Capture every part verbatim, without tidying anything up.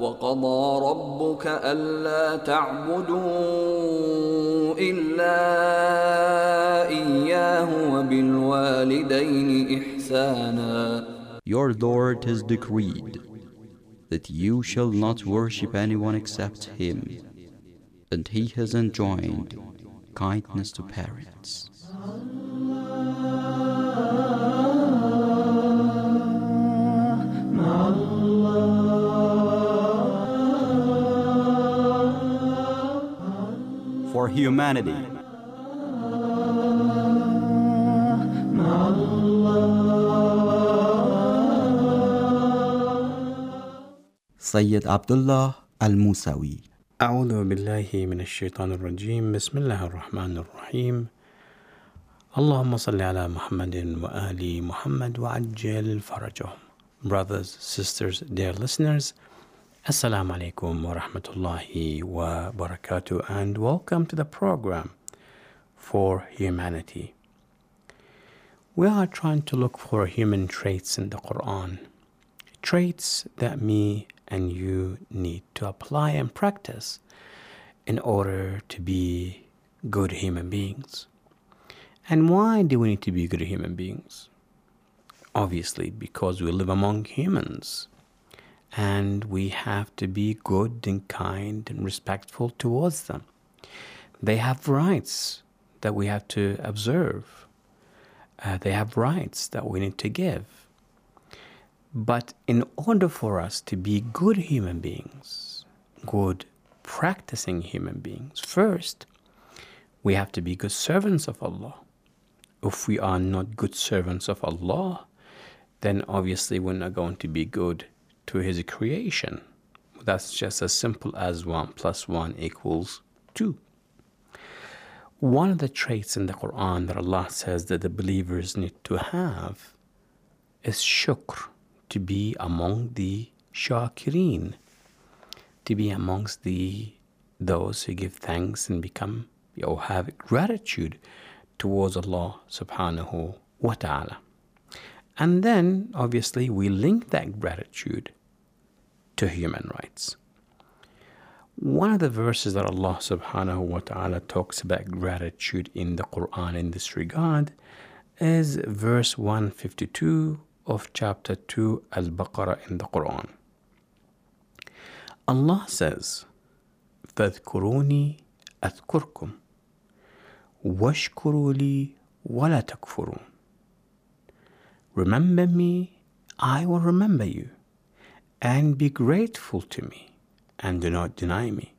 وقضى ربك ألا تعبدوا إلا إياه وبالوالدين إحسانا. Your Lord has decreed that you shall not worship anyone except Him, and He has enjoined kindness to parents. For humanity. Sayyid Abdullah Al-Musawi. أعوذ بالله من الشيطان الرجيم بسم الله الرحمن الرحيم اللهم صل على محمد وآل محمد وعجل فرجهم. Brothers, sisters, dear listeners, Assalamu alaikum wa rahmatullahi wa barakatuh, and welcome to the program For Humanity. We are trying to look for human traits in the Quran, traits that me and you need to apply and practice in order to be good human beings. And why do we need to be good human beings? Obviously, because we live among humans, and we have to be good and kind and respectful towards them. They have rights that we have to observe. Uh, they have rights that we need to give. But in order for us to be good human beings, good practicing human beings, first, we have to be good servants of Allah. If we are not good servants of Allah, then obviously we're not going to be good to His creation. That's just as simple as one plus one equals two. One of the traits in the Quran that Allah says that the believers need to have is shukr, to be among the shakireen, to be amongst the those who give thanks and become or have gratitude towards Allah subhanahu wa ta'ala. And then obviously we link that gratitude to human rights. One of the verses that Allah subhanahu wa ta'ala talks about gratitude in the Quran in this regard is verse one fifty-two of chapter two Al-Baqarah in the Quran. Allah says, فَاذْكُرُونِي أَذْكُرْكُمْ وَاشْكُرُوا لِي وَلَا تَكْفُرُونَ. Remember me, I will remember you, and be grateful to me, and do not deny me.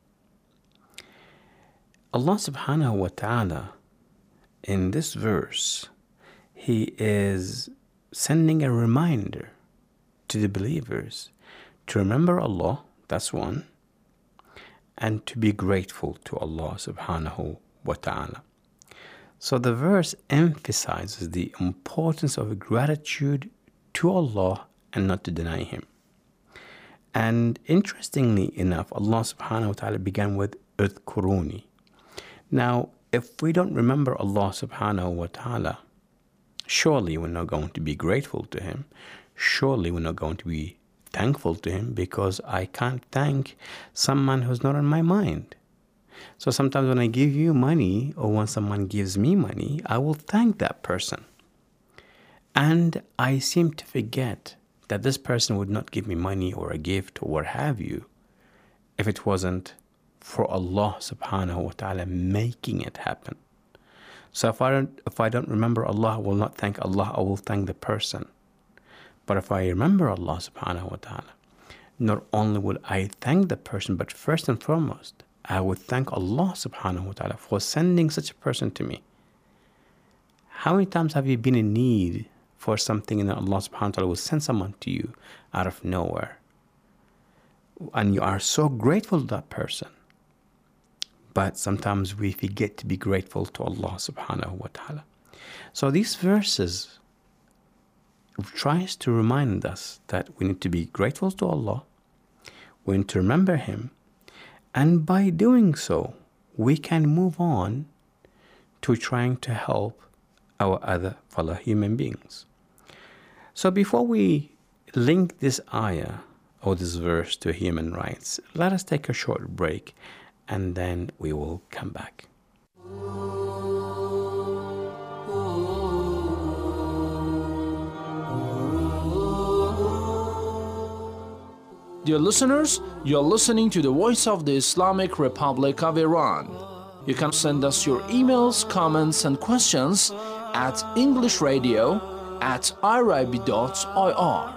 Allah subhanahu wa ta'ala, in this verse, He is sending a reminder to the believers to remember Allah, that's one, and to be grateful to Allah subhanahu wa ta'ala. So the verse emphasizes the importance of gratitude to Allah and not to deny Him. And interestingly enough, Allah subhanahu wa ta'ala began with اذكروني. Now, if we don't remember Allah subhanahu wa ta'ala, surely we're not going to be grateful to Him. Surely we're not going to be thankful to Him, because I can't thank someone who's not on my mind. So sometimes when I give you money, or when someone gives me money, I will thank that person. And I seem to forget that this person would not give me money or a gift or what have you if it wasn't for Allah subhanahu wa ta'ala making it happen. So if I don't, if I don't remember Allah, I will not thank Allah, I will thank the person. But if I remember Allah subhanahu wa ta'ala, not only will I thank the person, but first and foremost, I would thank Allah subhanahu wa ta'ala for sending such a person to me. How many times have you been in need for something and then Allah subhanahu wa ta'ala will send someone to you out of nowhere? And you are so grateful to that person. But sometimes we forget to be grateful to Allah subhanahu wa ta'ala. So these verses tries to remind us that we need to be grateful to Allah, we need to remember Him, and by doing so, we can move on to trying to help our other fellow human beings. So before we link this ayah or this verse to human rights. Let us take a short break and then we will come back. Dear listeners, you're listening to the Voice of the Islamic Republic of Iran. You can send us your emails, comments, and questions at englishradio at irib dot i r.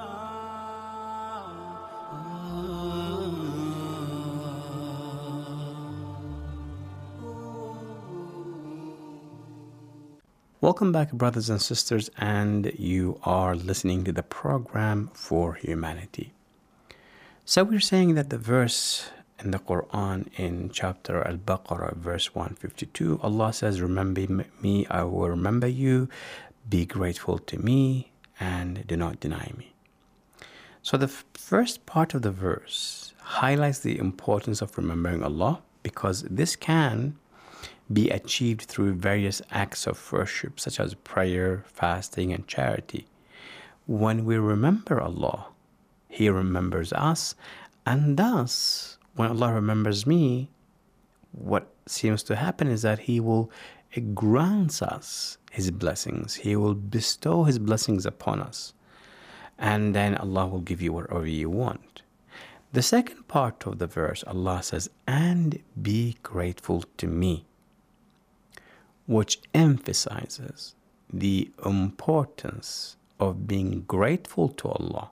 Welcome back, brothers and sisters, and you are listening to the program For Humanity. So we're saying that the verse in the Quran in chapter Al-Baqarah, verse one fifty-two, Allah says, "Remember me, I will remember you. Be grateful to me and do not deny me." So the f- first part of the verse highlights the importance of remembering Allah, because this can be achieved through various acts of worship such as prayer, fasting, and charity. When we remember Allah, He remembers us, and thus when Allah remembers me, what seems to happen is that He will grant us His blessings. He will bestow His blessings upon us, and then Allah will give you whatever you want. The second part of the verse, Allah says, "And be grateful to me," which emphasizes the importance of being grateful to Allah.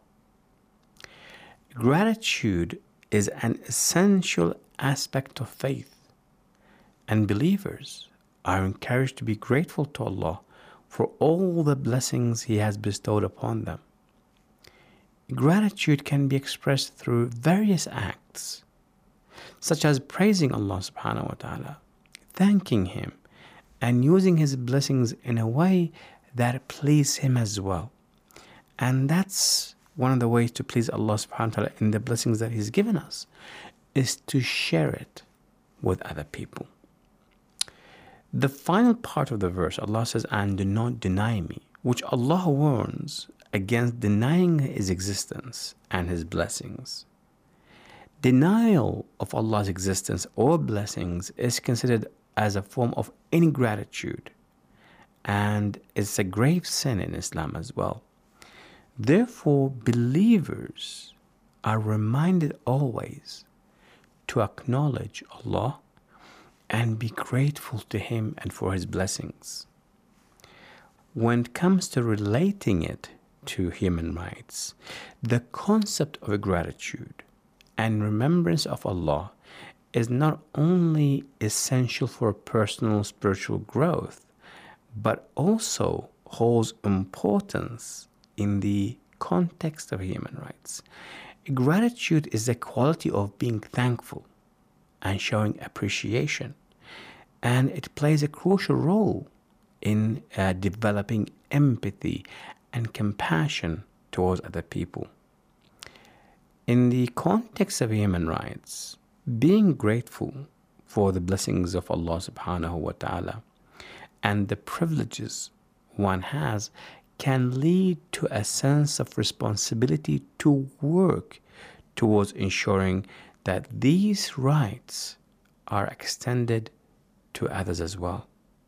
Gratitude is an essential aspect of faith, and believers are encouraged to be grateful to Allah for all the blessings He has bestowed upon them. Gratitude can be expressed through various acts, such as praising Allah subhanahu wa ta'ala, thanking Him, and using His blessings in a way that please Him as well. And that's one of the ways to please Allah subhanahu wa ta'ala in the blessings that He's given us, is to share it with other people. The final part of the verse, Allah says, "And do not deny me," which Allah warns against denying His existence and His blessings. Denial of Allah's existence or blessings is considered as a form of ingratitude, and it's a grave sin in Islam as well. Therefore, believers are reminded always to acknowledge Allah and be grateful to Him and for His blessings. When it comes to relating it to human rights, the concept of gratitude and remembrance of Allah is not only essential for personal spiritual growth, but also holds importance in the context of human rights. Gratitude is the quality of being thankful and showing appreciation, and it plays a crucial role in uh, developing empathy and compassion towards other people. In the context of human rights, being grateful for the blessings of Allah subhanahu wa ta'ala and the privileges one has can lead to a sense of responsibility to work towards ensuring that these rights are extended to others as well.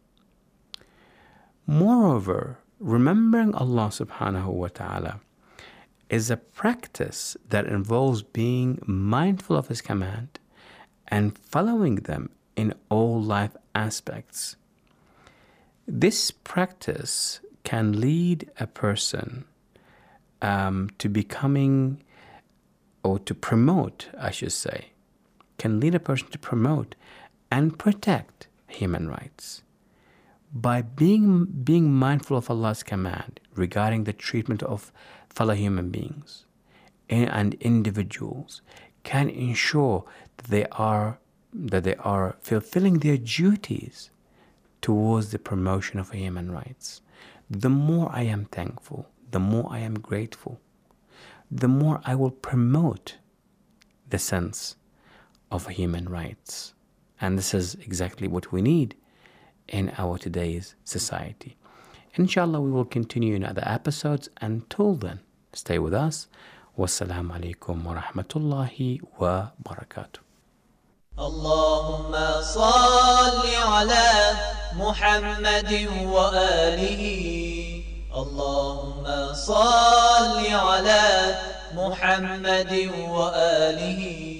Moreover, remembering Allah subhanahu wa ta'ala is a practice that involves being mindful of His command and following them in all life aspects. This practice can lead a person um, to becoming, or to promote, I should say, can lead a person to promote and protect human rights. By being, being mindful of Allah's command regarding the treatment of fellow human beings and individuals, can ensure that they are, that they are fulfilling their duties towards the promotion of human rights. The more I am thankful, the more I am grateful, the more I will promote the sense of human rights. And this is exactly what we need in our today's society. Inshallah, we will continue in other episodes. Until then, stay with us. Wassalamu alaikum wa rahmatullahi wa barakatuh. اللهم صل على محمد وآله اللهم صل على محمد وآله